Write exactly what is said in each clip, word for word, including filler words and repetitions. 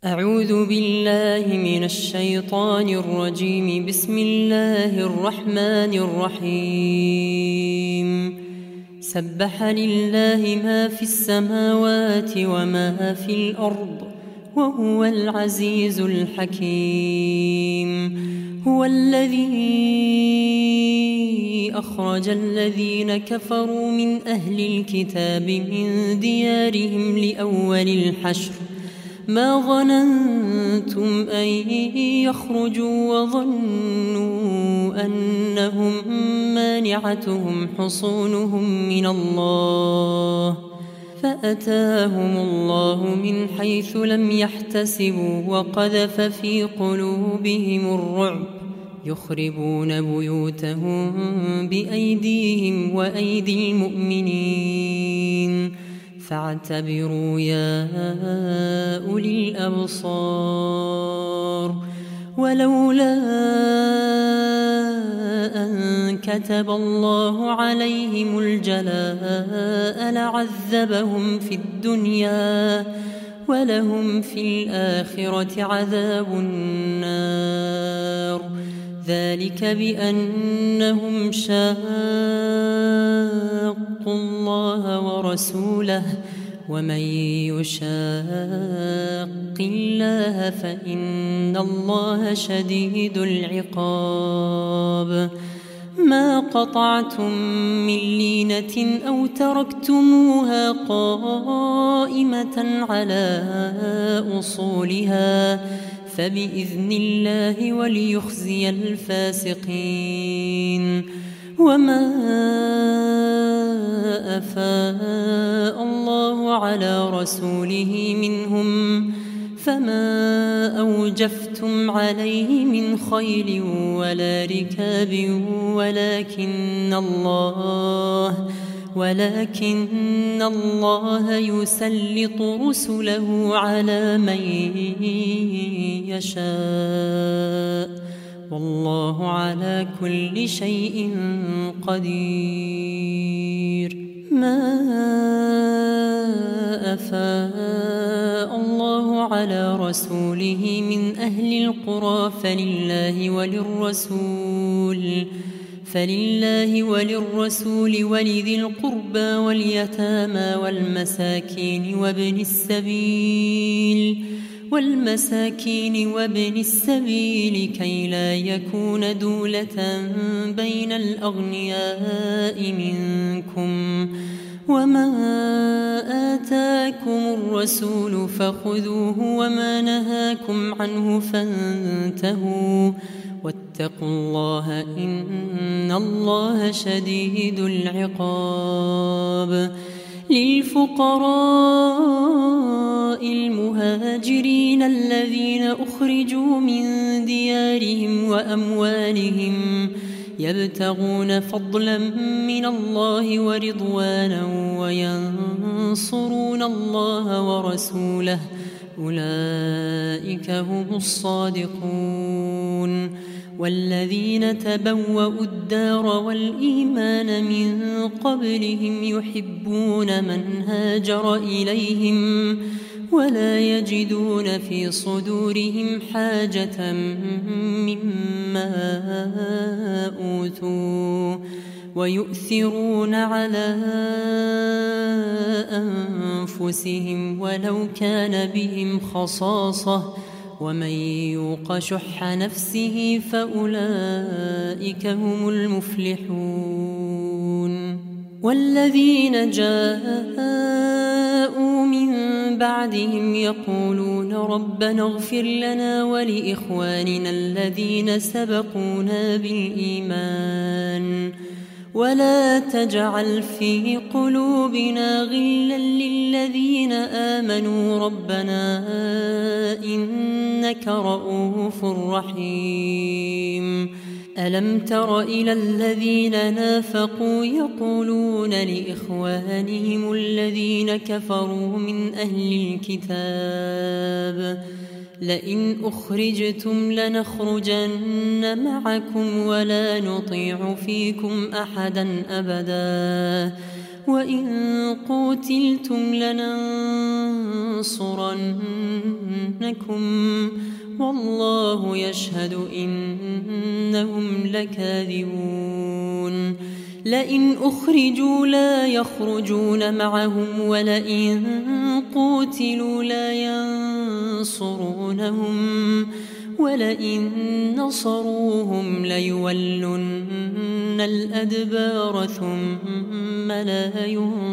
أعوذ بالله من الشيطان الرجيم. بسم الله الرحمن الرحيم. سبح لله ما في السماوات وما في الأرض وهو العزيز الحكيم. هو الذي أخرج الذين كفروا من أهل الكتاب من ديارهم لأول الحشر ما ظننتم أن يخرجوا وظنوا أنهم مانعتهم حصونهم من الله فأتاهم الله من حيث لم يحتسبوا وقذف في قلوبهم الرعب يخربون بيوتهم بأيديهم وأيدي المؤمنين فاعتبروا يا أولي الأبصار. ولولا أن كتب الله عليهم الجلاء لعذبهم في الدنيا ولهم في الآخرة عذاب النار. ذلك بأنهم شاقوا الله ورسوله ومن يشاق الله فإن الله شديد العقاب. ما قطعتم من لينة أو تركتموها قائمة على أصولها فبإذن الله وليخزي الفاسقين. وما أفاء الله على رسوله منهم فما أوجفتم عليه من خيل ولا ركاب ولكن الله ولكن الله يسلط رسله على من يشاء والله على كل شيء قدير. ما أفاء الله على رسوله من أهل القرى فلله وللرسول فلله وللرسول ولذي القربى واليتامى والمساكين وابن السبيل والمساكين وابن السبيل كي لا يكون دولة بين الأغنياء منكم. وما آتاكم الرسول فخذوه وما نهاكم عنه فانتهوا واتقوا الله إن الله شديد العقاب. للفقراء المهاجرين الذين أخرجوا من ديارهم وأموالهم يبتغون فضلا من الله ورضوانا وينصرون الله ورسوله أولئك هم الصادقون. والذين تبوأوا الدار والإيمان من قبلهم يحبون من هاجر إليهم ولا يجدون في صدورهم حاجة مما أوتوا ويؤثرون على أنفسهم ولو كان بهم خصاصة ومن يوق شح نفسه فأولئك هم المفلحون. والذين جاءوا من بعدهم يقولون ربنا اغفر لنا ولإخواننا الذين سبقونا بالإيمان ولا تجعل في قلوبنا غلا للذين آمنوا ربنا إنك رؤوف رحيم. ألم تر إلى الذين نافقوا يقولون لإخوانهم الذين كفروا من أهل الكتاب لئن أخرجتم لنخرجن معكم ولا نطيع فيكم أحدا أبدا وإن قتلتم لننصرنكم والله يشهد إنهم لكاذبون لئن أخرجوا لا يخرجون معهم ولئن قتلوا لا ينصرونهم ولئن نصروهم ليولن الأدبار ثم لا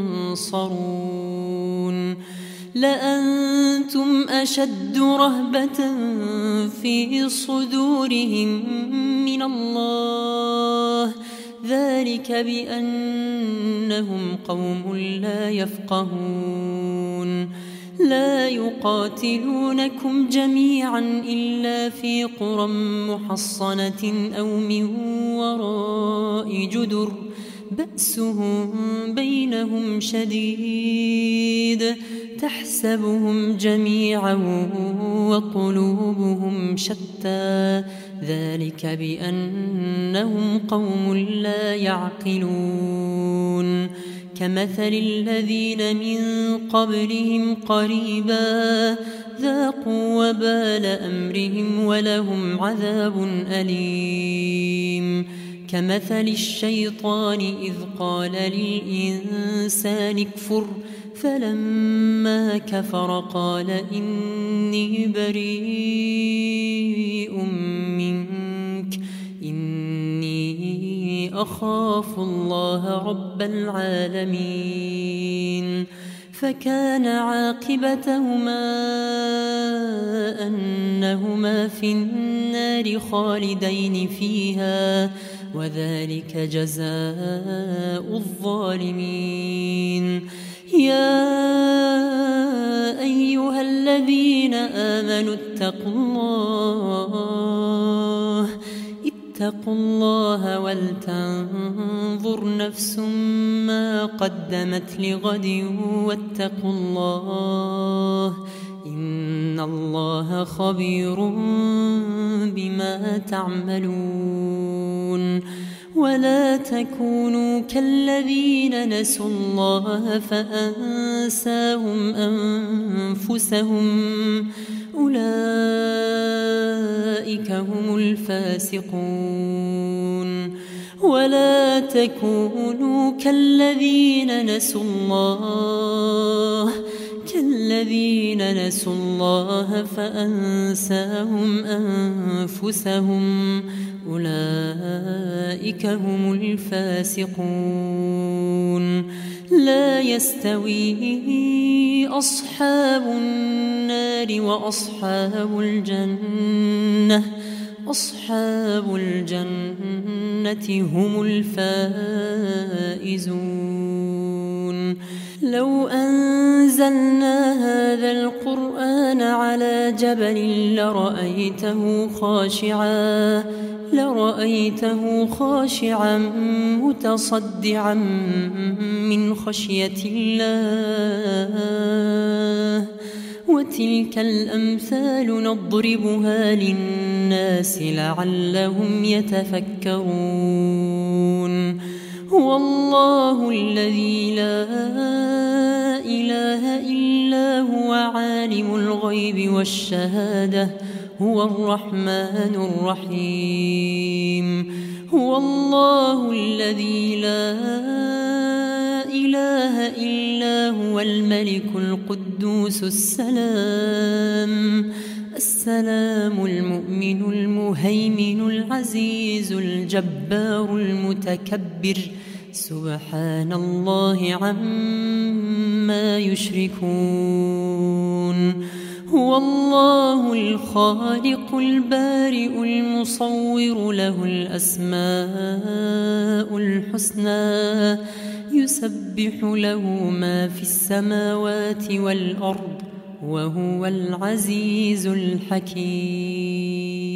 ينصرون لأنتم أشد رهبة في صدورهم من الله ذلك بأنهم قوم لا يفقهون لا يقاتلونكم جميعا إلا في قرى محصنة أو من وراء جدر بأسهم بينهم شديد تحسبهم جميعا وقلوبهم شتى ذلك بأنهم قوم لا يعقلون كمثل الذين من قبلهم قريبا ذاقوا وبال أمرهم ولهم عذاب أليم كمثل الشيطان إذ قال للإنسان اكفر فلما كفر قال إني بريء منك إني أخاف الله رب العالمين فكان عاقبتهما أنهما في النار خالدين فيها وذلك جزاء الظالمين يا أيها الذين آمنوا اتقوا الله اتقوا الله ولتنظر نفس ما قدمت لغد واتقوا الله إن الله خبير بما تعملون ولا تكونوا كالذين نسوا الله فأنساهم أنفسهم أولئك هم الفاسقون ولا تكونوا كالذين نسوا الله كالذين نسوا الله فأنساهم أنفسهم أولئك هم الفاسقون لا يستوي أصحاب النار وأصحاب الجنة أصحاب الجنة هم الفائزون لو أنزلنا هذا القرآن على جبل لرأيته خاشعا لرأيته خاشعا متصدعا من خشية الله وتلك الأمثال نضربها للناس لعلهم يتفكرون هو الله الذي لا إله إلا هو عالم الغيب والشهادة هو الرحمن الرحيم هو الله الذي لا إله إلا هو الملك القدوس السلام السلام المؤمن المهيمن العزيز الجبار المتكبر سبحان الله عما يشركون هو الله الخالق البارئ المصور له الأسماء الحسنى يسبح له ما في السماوات والأرض وهو العزيز الحكيم.